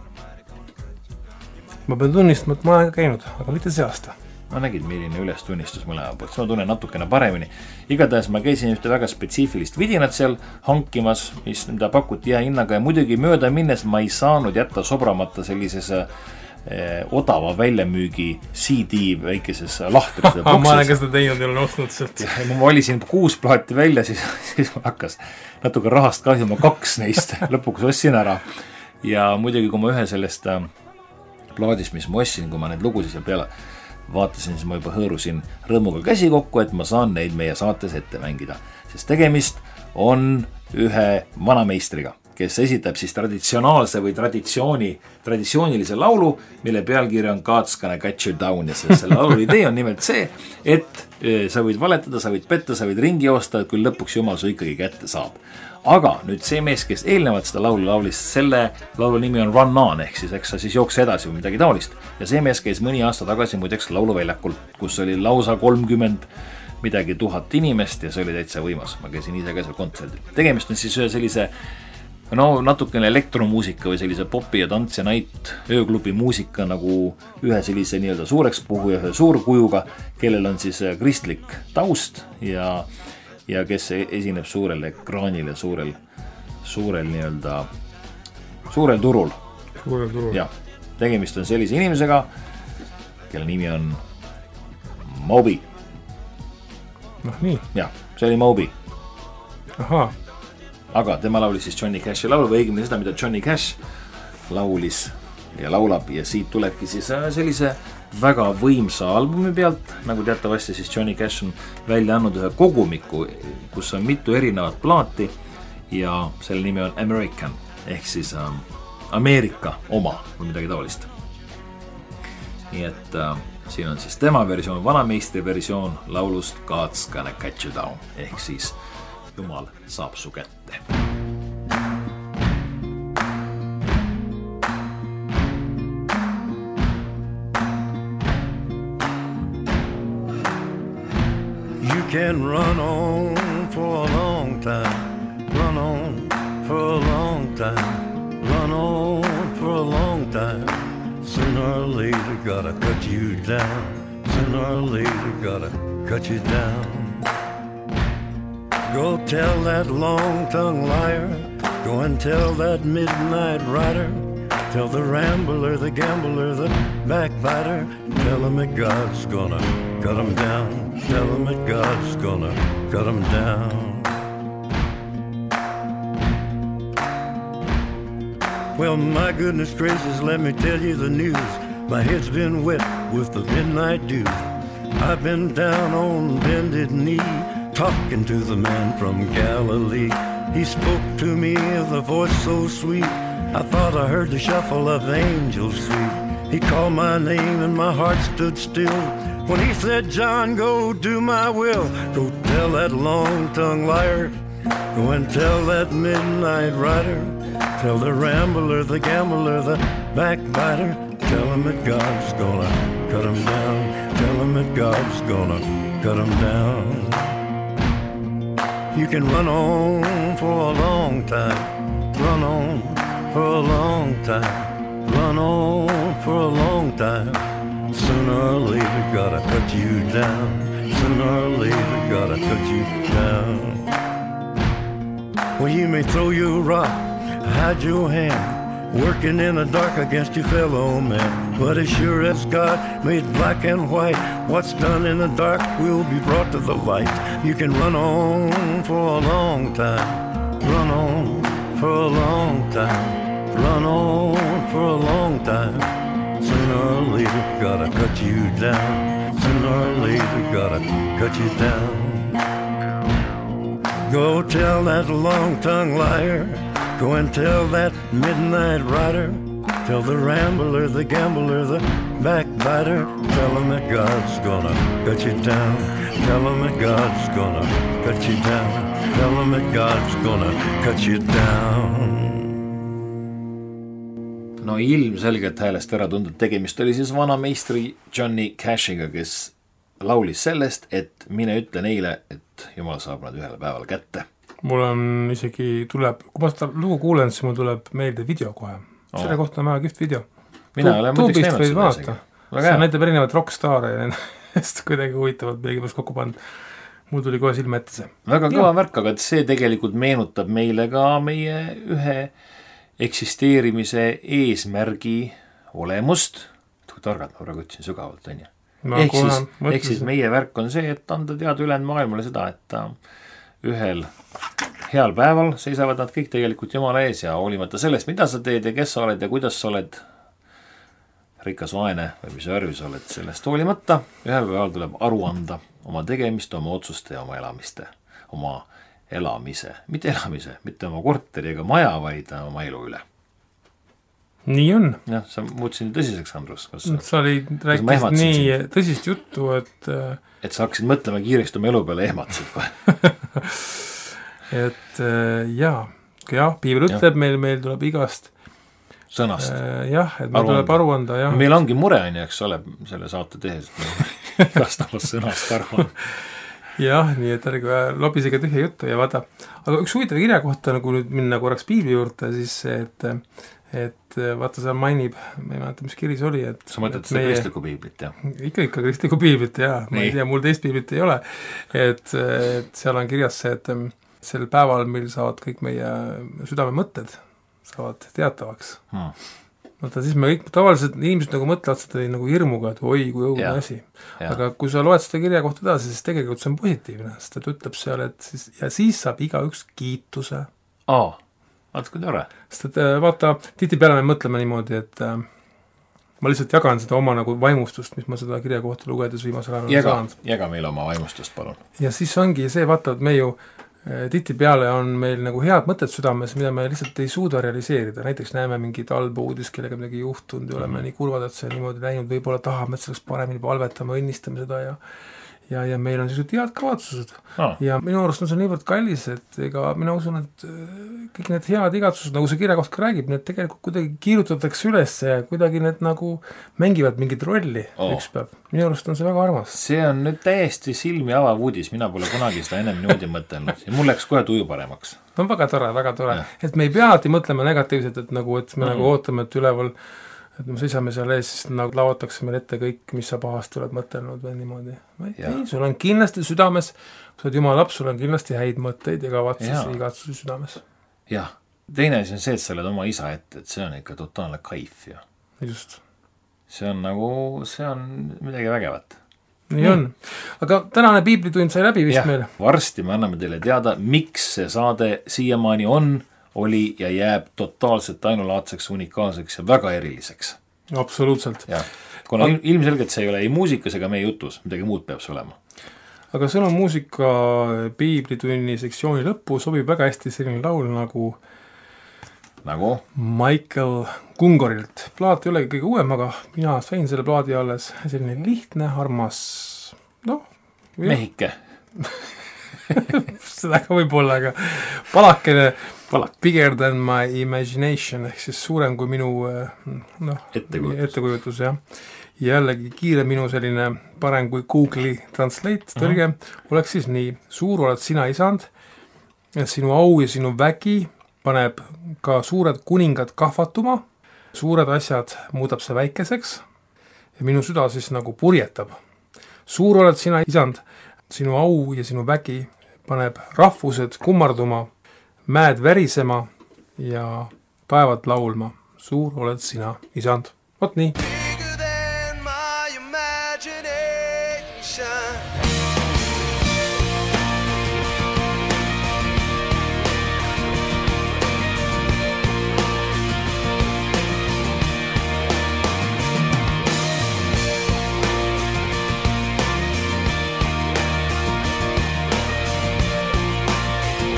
Ma pean tunnistama, et ma olen käinud, aga mitte see aasta.
Ma nägin, milline üles tunnistus mõlema poolt. Ma tunnen natukene paremini. Igatahes ma käisin ühte väga spetsiifilist vidinat seal hankimas, mis mida pakuti hea hinnaga ja muidugi mööda minnes ma ei saanud jätta sobramata sellises eh, odava väljamüügi C D väikeses lahtris.
Ma olen ka seda teinud ja olen ostnud sealt.
Ja ma valisin kuus plaati välja, siis, siis ma hakkas natuke rahast kahjuma kaks neist. Lõpuks ostsin ära. Ja muidugi, kui ma ühe sellest plaadist, mis ma ostsin, kui ma need lugusid seal peale vaatasin, siis ma juba hõõrusin rõõmuga käsi kokku, et ma saan neid meie saates ette mängida. Sest tegemist on ühe vanameistriga, kes esitab siis traditsionaalse või traditsiooni, traditsioonilise laulu, mille pealkiri on God's Gonna Cut You Down. Ja selle laulu idee on nimelt see, et sa võid valetada, sa võid petta, sa võid ringi osta, et küll lõpuks jumal su ikkagi kätte saab. Aga nüüd see mees, kes eelnevalt seda laulu laulis, selle laulu nimi on Run On, ehk siis eks sa siis jookse edasi või midagi taolist. Ja see mees käis mõni aasta tagasi muideks lauluväljakul, kus oli lausa kolmkümmend midagi tuhat inimest ja see oli täitsa võimas. Ma käisin ise ka seal kontserdil. Tegemist on siis ühe sellise no natukene elektromuusika või sellise popi ja tants ja night ööklubi muusika nagu ühe sellise nii-öelda suureks puhu ja ühe suurkujuga, kellel on siis kristlik taust ja ja kes esineb suurel ekraanil ja suurel, suurel nii-öelda, suurel turul.
Suurel turul.
Ja, tegemist on sellise inimesega, kelle nimi on Moby.
Noh nii.
Ja, see oli Moby.
Ahaa.
Aga tema laulis siis Johnny Cashi laulu või õigemini seda, mida Johnny Cash laulis ja laulab ja siit tulebki siis sellise väga võimsa albumi pealt, nagu teatavasti siis Johnny Cash on välja andnud ühe kogumiku, kus on mitu erinevat plaati ja selle nimi on American, ehk siis äh, Ameerika oma või midagi taolist. Nii et äh, siin on siis tema versioon, vanameistri versioon laulust God's Gonna Cut You Down, ehk siis Jumal saab su kätte.
Can run on for a long time, run on for a long time, run on for a long time. Sooner or later gotta cut you down, sooner or later gotta cut you down. Go tell that long-tongued liar, go and tell that midnight rider, tell the rambler, the gambler, the backbiter, tell him that God's gonna cut him down. Tell him that God's gonna cut him down. Well, my goodness gracious, let me tell you the news. My head's been wet with the midnight dew. I've been down on bended knee, talking to the man from Galilee. He spoke to me with a voice so sweet, I thought I heard the shuffle of angels sweet. He called my name and my heart stood still when he said, John, go do my will. Go tell that long-tongued liar, go and tell that midnight rider, tell the rambler, the gambler, the backbiter, tell him that God's gonna cut him down. Tell him that God's gonna cut him down. You can run on for a long time, run on for a long time, run on for a long time. Sooner or later gotta cut you down, sooner or later gotta cut you down. Well, you may throw your rock, hide your hand, working in the dark against your fellow man, but as sure as God made black and white, what's done in the dark will be brought to the light. You can run on for a long time, run on for a long time, run on for a long time. Sooner or later gotta cut you down, sooner or later gotta cut you down. Go tell that long-tongued liar, go and tell that midnight rider, Tell the rambler, the gambler, the backbiter, tell him that God's gonna cut you down. Tell him that God's gonna cut you down. Tell him that God's gonna cut you down.
No ilmselgelt häälest ära tundnud, tegemist oli siis vana meistri Johnny Cashiga, kes laulis sellest, et mine ütle neile, et Jumal saab nad ühel päeval kätte.
Mul on isegi tuleb, kui ma seda lugu kuulen, siis mul tuleb meelde video kohe.
Oh.
Selle kohta on väga kihvt video.
Mina olen muiduks näinud seda
isegi. See näitab erinevad rockstaare ja nendest kuidagi huvitavad millegipärast kokku pannud. Mul tuli kohe silme ette see.
Väga kõva värk, aga see tegelikult meenutab meile ka meie ühe eksisteerimise eesmärgi olemust. Kui targad ma praegu ütlesin sügavalt, on ju. Ehk siis, ehk siis meie värk on see, et anda teada ülejäänud maailmale seda, et ühel heal päeval seisavad nad kõik tegelikult Jumala ees ja hoolimata sellest, mida sa teed ja kes sa oled ja kuidas sa oled, rikas vaene või mis värvi sa oled, sellest hoolimata ühel päeval tuleb aru anda oma tegemist, oma otsuste ja oma elamiste, oma elamise, mitte elamise, mitte oma korteri ega maja, vaid oma elu üle.
Nii on.
Jah, sa muutsin tõsiseks, Andrus. Kas
sa oli rääkisid nii sind? Tõsist juttu, et
et sa hakkasid mõtlema kiiresti oma elu peale ehmatasid kohe.
et jaa, jah, piibel ütleb meil, meil tuleb igast
sõnast.
Jah, et meil tuleb aru anda. Jah.
Meil ongi mure, eks ole, selle saate tehes, et igast avast sõnast aru on.
Jah, nii et ärge lobisega tühja juttu ja vaata. Aga üks huvitav kirja kohta, nagu nüüd minna korraks piibli juurde, siis see, et et vaata seal mainib, ma ei mäleta, mis kiris oli, et
sa mõtled seda meie... kristlikku piiblit, jah?
Ikka, ikka kristlikku piiblit, jah, ma ei tea, mul teist piiblit ei ole, et, et seal on kirjas see, et sel päeval, mil saavad kõik meie südame mõtted, saavad teatavaks. Hmm. Vaata, siis me kõik tavaliselt inimesed nagu mõtlevad seda nagu hirmuga, et oi, kui õudne asi. Ja. Aga kui sa loed seda kirja kohta edasi, siis tegelikult see on positiivne, sest et ütleb seal, et siis, ja siis saab igaüks kiituse.
Aa. Vaata, kui tore.
Sest et vaata, tihti peale me mõtleme niimoodi, et äh, ma lihtsalt jagan seda oma nagu vaimustust, mis ma seda kirja kohta lugedes viimasel ajal
jaga, saanud. Jaga meile oma vaimustust, palun.
Ja siis ongi see, vaata, et me ju äh, tihti peale on meil nagu head mõtted südames, mida me lihtsalt ei suuda realiseerida. Näiteks näeme mingit halba uudis, kellega midagi juhtunud ja oleme mm-hmm. nii kurvad, et see niimoodi läinud, võib-olla tahame, et selleks paremini palvetame, õnnistame seda ja Ja, ja meil on sellised head kavatsused. Ah. Ja minu arust on see niivõrd kallis, et ega mina usun, et kõik need head igatsused, nagu see kirja koht ka räägib, need tegelikult kuidagi kiirutatakse üles ja kuidagi need nagu mängivad mingit rolli oh. üks päev. Minu arust on see väga armas.
See on nüüd täiesti silmi avav uudis, mina pole kunagi seda ennem niimoodi mõtelnud ja mul läks kohe tuju paremaks.
No väga tore, väga tore. Ja. Et me ei pea alati mõtlema negatiivselt, et, nagu, et me mm-hmm. nagu ootame, et üleval et me seisame seal ees, siis nagu lauatakse meil ette kõik, mis sa pahast oled mõtelnud või niimoodi. Ei, sul on kindlasti südames, kui sa oled Jumala laps, sul on kindlasti häid mõtteid ja kavatsusi igatsusi südames.
Jah, teine asi on see, et sa oled oma isa ette, et see on ikka totaalne kaif. Ja.
Just.
See on nagu, see on midagi vägevat.
Nii on. Aga tänane piiblitund sai läbi vist ja, meile.
Varsti me anname teile teada, miks see saade siiamaani on oli ja jääb totaalselt ainulaadseks, unikaalseks ja väga eriliseks.
Absoluutselt.
Ja. Kuna Aga... ilmselgelt see ei ole ei muusikas ega meie jutus, midagi muud peab see olema.
Aga sõna muusika piiblitunni sektsiooni lõppu sobib väga hästi selline laul nagu
nagu
Michael Kungorilt. Plaat ei ole kõige uuem, aga mina sain selle plaadi alles selline lihtne, armas noh,
mehike.
Seda ka võib olla, aga palakene Palak. Bigger than my imagination, ehk siis suurem kui minu noh,
ettekujutus,
ettekujutus jah. Ja jällegi kiire minu selline parem kui Google'i translate tõlge uh-huh. oleks siis nii, suur oled sina isand, sinu au ja sinu vägi paneb ka suured kuningad kahvatuma, suured asjad muudab see väikeseks ja minu süda siis nagu purjetab. Suur oled sina isand, sinu au ja sinu vägi paneb rahvused kummarduma, mäed värisema ja taevad laulma. Suur oled sina, isand. Vot nii.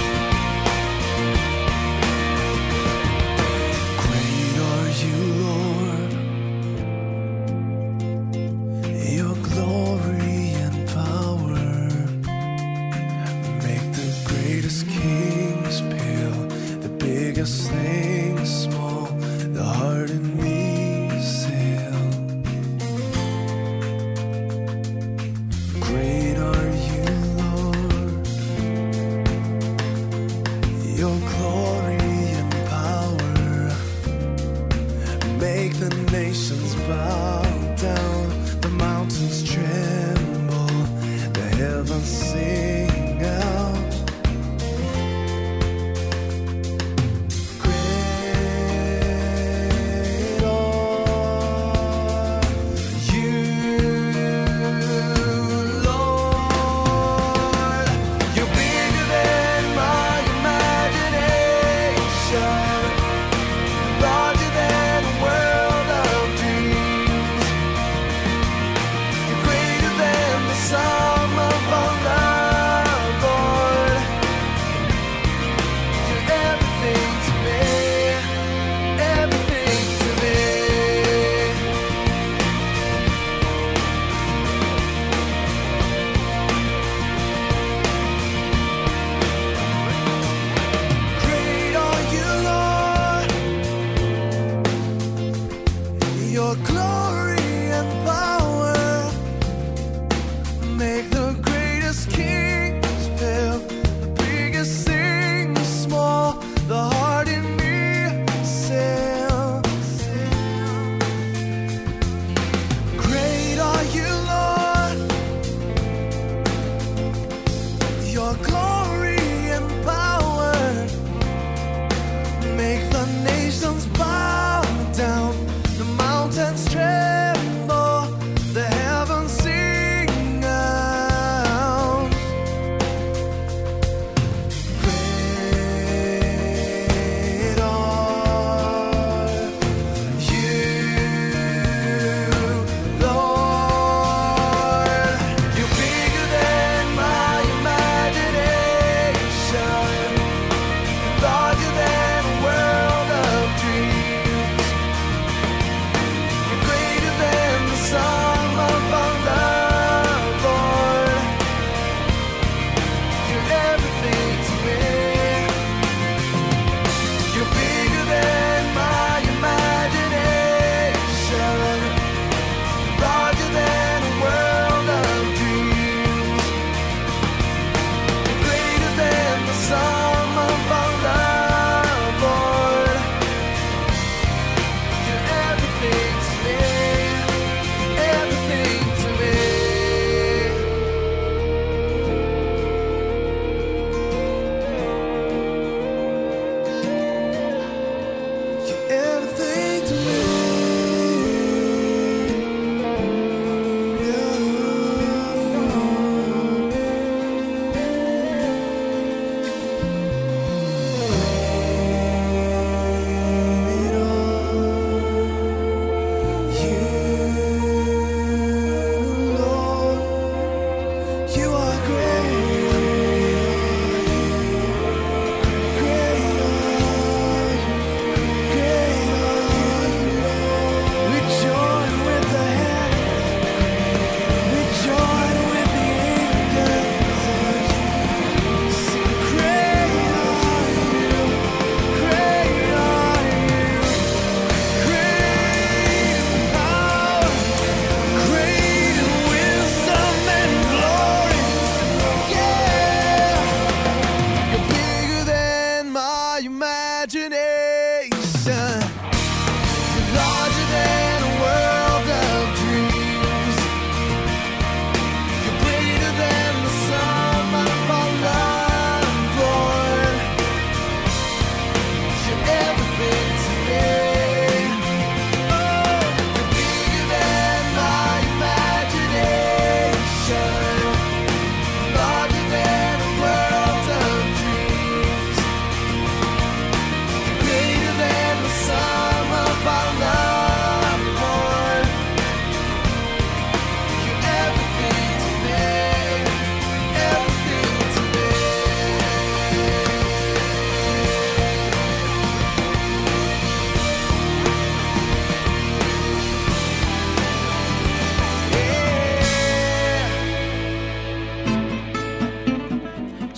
Great are you, Lord.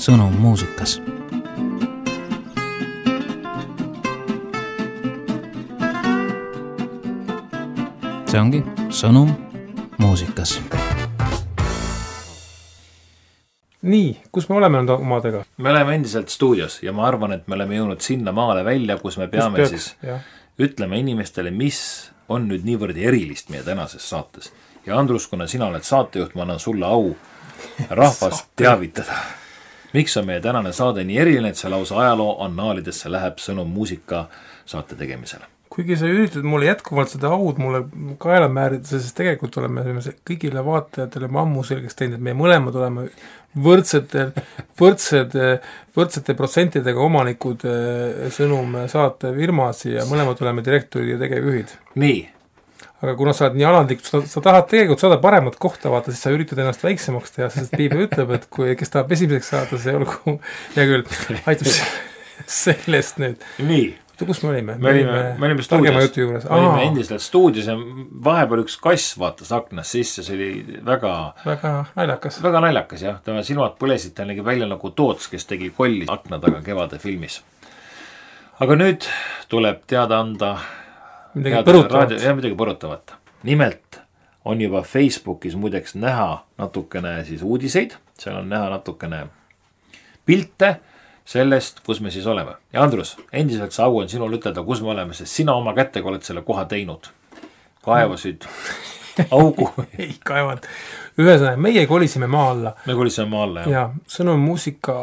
sõnum muusikas. See ongi sõnum muusikas.
Nii, kus me oleme nüüd omadega?
Me oleme endiselt stuudios ja ma arvan, et me oleme jõudnud sinna maale välja, kus me peame kus siis ja. ütlema inimestele, mis on nüüd niivõrd erilist meie tänases saates. Ja Andrus, kuna sina oled saatejuht, ma annan sulle au rahvast teavitada. Miks on meie tänane saade nii eriline, et see lausa ajaloo annaalidesse läheb sõnum muusika saate tegemisele?
Kuigi sa üritad mulle jätkuvalt seda aud mulle kaela määrida, sest tegelikult oleme kõigile vaatajatele ammu selgeks teinud, et meie mõlemad oleme võrdsetel, võrdsed, võrdsete protsentidega omanikud sõnum saate firmas ja mõlemad oleme direktori ja tegevjuhid.
Nii.
Aga kuna sa oled nii alandlik, sa, sa tahad tegelikult saada paremat kohta vaata, siis sa üritad ennast väiksemaks teha, sest Piibel ütleb, et kui, kes tahab esimeseks saada, see olgu, hea küll, aitab sellest nüüd.
Nii.
Kus me olime?
Me olime, me olime stuudios,
me
olime endiselt stuudios ja vahepeal üks kass vaatas aknas sisse, see oli väga
väga naljakas.
Väga naljakas, jah. Tema silmad põlesid, ta nägi välja nagu Toots, kes tegi kolli akna taga kevade filmis. Aga nüüd tuleb teada anda
midagi põrutavat.
Ja midagi põrutavat. Nimelt on juba Facebookis muideks näha natukene siis uudiseid, seal on näha natukene pilte sellest, kus me siis oleme. Ja Andrus, endiseks au on sinul ütelda, kus me oleme, sest sina oma kättega oled selle koha teinud. Kaevasid augu.
Ei kaevanud. Ühesõnaga, meie kolisime maa alla.
Me kolisime maa alla, jah.
Ja sõnum muusika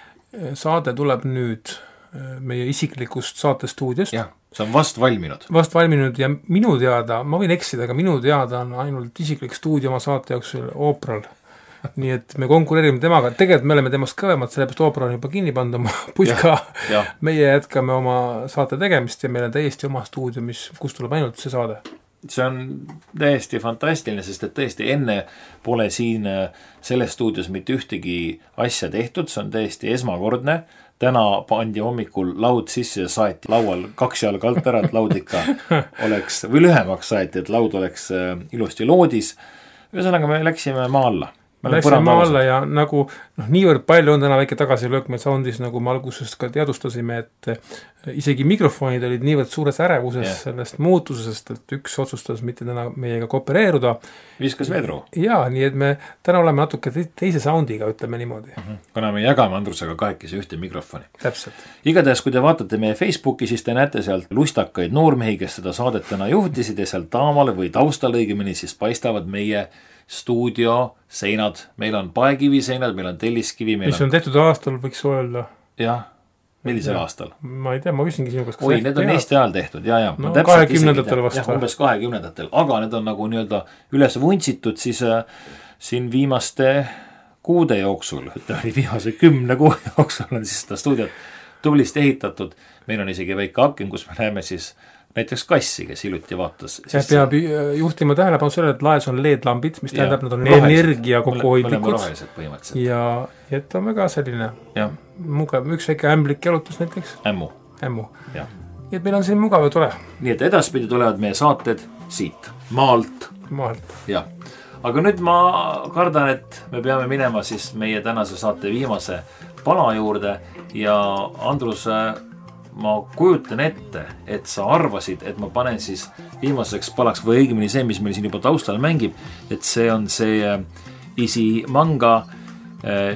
saade tuleb nüüd meie isiklikust saatestuudiost.
Jah, see on vast valminud.
Vast valminud ja minu teada, ma võin eksida, aga minu teada on ainult isiklik stuudio oma saate jooksul Oopral. Nii et me konkureerime temaga, tegelikult me oleme temast kõvemad, sellepärast Oopra on juba kinni pannud oma putka, meie jätkame oma saate tegemist ja meil on täiesti oma stuudio, mis, kus tuleb ainult see saade.
See on täiesti fantastiline, sest et tõesti enne pole siin selles stuudios mitte ühtegi asja tehtud, see on täiesti esmakordne. Täna pandi hommikul laud sisse ja saeti laual kaks jalga alt ära, et laud ikka oleks, või lühemaks saeti, et laud oleks ilusti loodis. Ühesõnaga me läksime maa alla.
Läksime maa alla ja nagu noh, niivõrd palju on täna väike tagasilöök meil soundis, nagu me algusest ka teadustasime, et isegi mikrofonid olid niivõrd suures ärevuses yeah. sellest muutusest, et üks otsustas mitte täna meiega koopereeruda.
Viskas vedru.
Jaa, nii et me täna oleme natuke teise soundiga, ütleme niimoodi.
Uh-huh. Kuna me jagame Andrusega kahekesi ühte mikrofoni.
Täpselt.
Igatahes, kui te vaatate meie Facebooki, siis te näete sealt lustakaid noormehi, kes seda saadet täna juhtisid ja sealt taamal või taustal õigemini siis paistavad meie stuudio seinad, meil on paekivi seinad, meil on telliskivi, meil
mis on tehtud aastal, võiks öelda.
Jah, millisel ja. aastal?
Ma ei tea, ma küsingi sinu kas
oi, need on tead? Eesti ajal tehtud, ja, ja.
No, kahekümnendatel vast.
Jah, umbes kahekümnendatel, aga need on nagu nii-öelda üles vuntsitud siis äh, siin viimaste kuude jooksul, ütleme viimase kümne kuu jooksul on siis seda stuudiot tublisti ehitatud. Meil on isegi väike aken, kus me näeme siis näiteks kassi, kes hiljuti vaatas.
Ja peab juhtima tähelepanu sellele, et laes on L E D-lambid, mis tähendab, nad on energia kokkuhoidlikud. Ja et on väga selline
ja.
mugav, üks väike ämblik jalutus näiteks.
Ämmu.
Ämmu.
Ja.
Nii et meil on siin mugav ja tore.
Nii et edaspidi tulevad meie saated siit, maalt.
Maalt.
Ja. Aga nüüd ma kardan, et me peame minema siis meie tänase saate viimase pala juurde ja Andrus ma kujutan ette, et sa arvasid, et ma panen siis viimaseks palaks või õigemini see, mis meil siin juba taustal mängib, et see on see Isi Manga äh,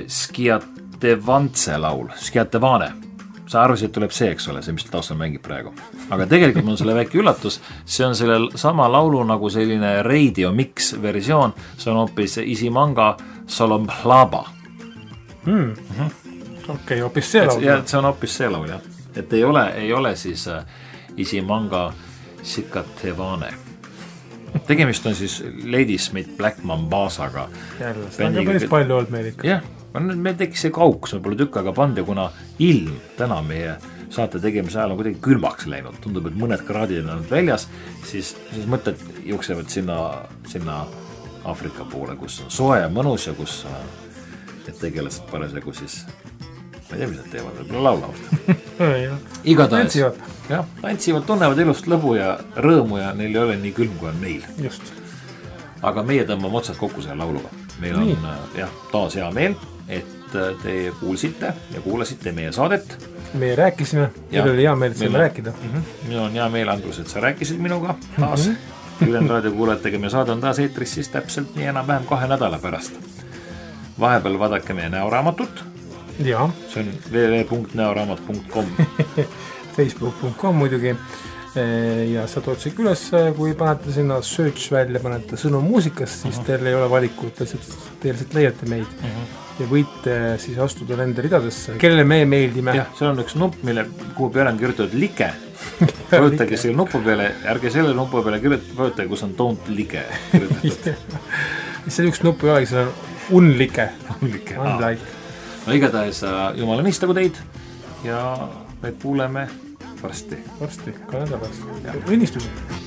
Skiatevantse laul, Skiatevane. Sa arvasid, et tuleb see, eks ole, see, mis taustal mängib praegu. Aga tegelikult on selle väike üllatus, see on selle sama laulu nagu selline radio mix versioon, see on hoopis Isi Manga Solomhlaba.
Hmm. Mm-hmm. Okei, okay, hoopis see laul.
Ja, see on hoopis see laul, jah. Et ei ole, ei ole siis äh, Isi Manga Sikatevane. Tegemist on siis Lady Smith Black Mambasaga.
Jälle, seda on ka päris palju olnud meil ikka.
Jah, meil tekkis see kaukus, me pole tükk aega pandi, kuna ilm täna meie saate tegemise ajal on kuidagi külmaks läinud. Tundub, et mõned kraadid on väljas, siis, siis mõtted jooksevad sinna, sinna Afrika poole, kus on soe ja mõnus ja kus need tegelased parasjagu siis ma ei tea, mis nad teevad, võib-olla laulavad. Igatahes,
tantsivad.
Jah, tantsivad, tunnevad elust lõbu ja rõõmu ja neil ei ole nii külm, kui on meil.
Just.
aga meie tõmbame otsad kokku selle lauluga. Meil on jah, taas hea meel, et te kuulsite ja kuulasite meie saadet.
Me rääkisime, meil oli hea meel, et selle rääkida.
Minul on hea meel, Andrus, et sa rääkisid minuga taas. Ülejäänud raadio kuulajatega meie saade on taas eetris siis täpselt nii enam-vähem kahe nädala pärast. Vahepeal vaadake meie näoraamatut.
Ja.
See on w w w punkt näoraamat punkt com
facebook punkt com muidugi. Ja saad otsik üles, kui panete sinna search välja, panete sõnu muusikast, siis uh-huh. teil ei ole valikut, te lihtsalt leiate meid uh-huh. ja võite siis astuda nende ridadesse, kellele me meeldime.
Jah, seal on üks nupp, mille kuhu peale on kirjutatud like. Vajutage selle nupu peale, ärge selle nupu peale vajutage, kus on don't like kirjutatud.
See üks nupu ei olegi, see on unlike.
Unlike. Unlike. No igatahes Jumala niistagu teid ja me kuuleme varsti.
Varsti, ka nädal varsti. Õnnistused.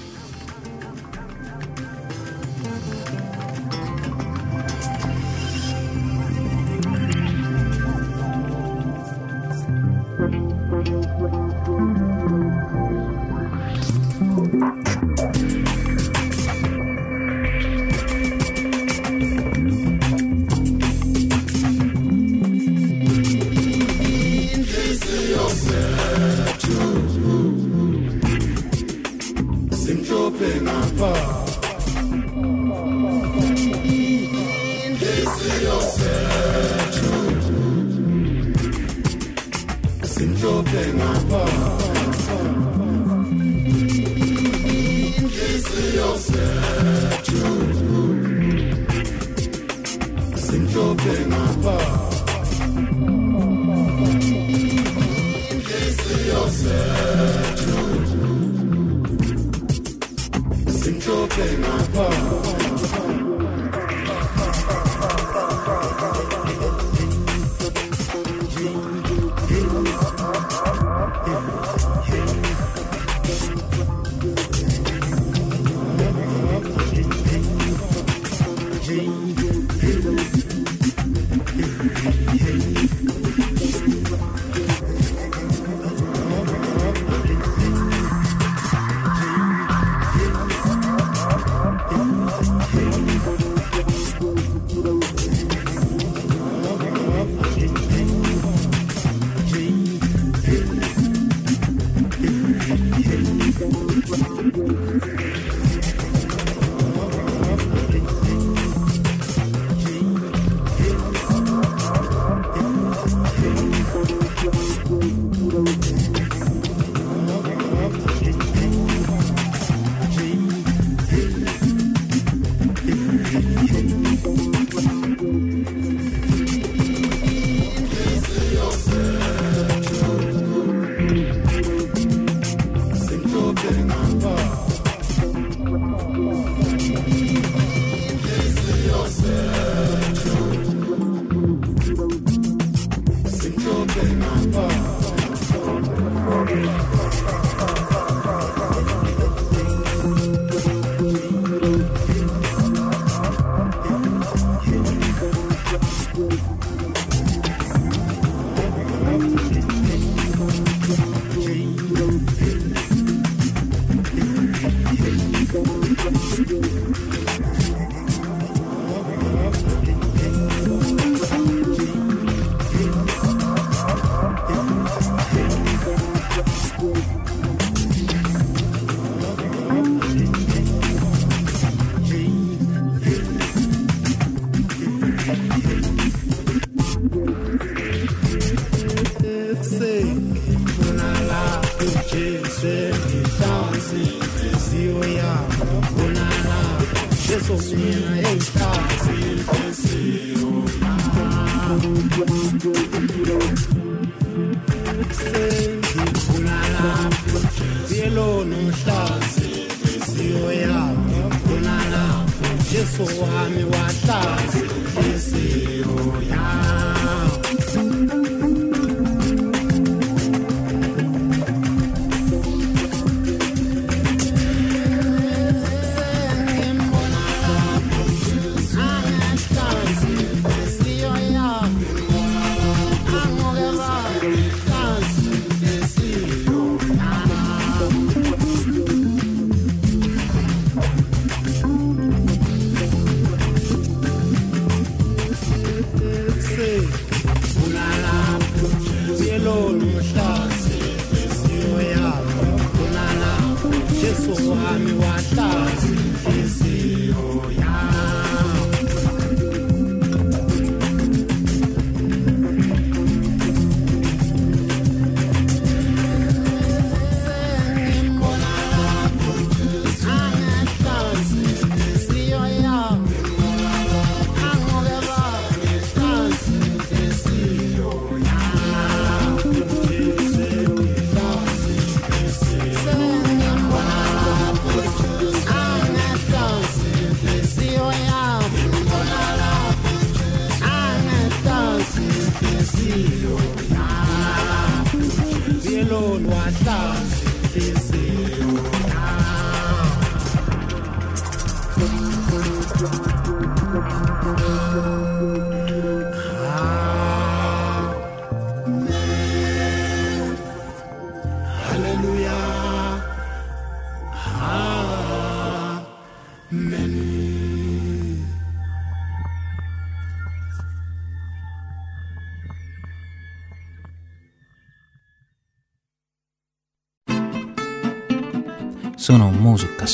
Sõnum muusikas.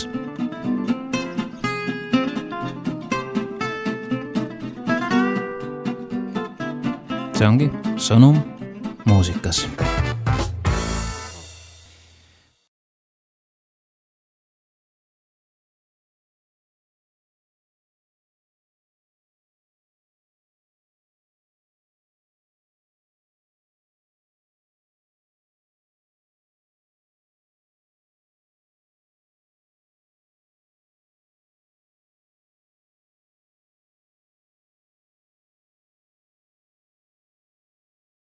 See ongi sõnum muusikas.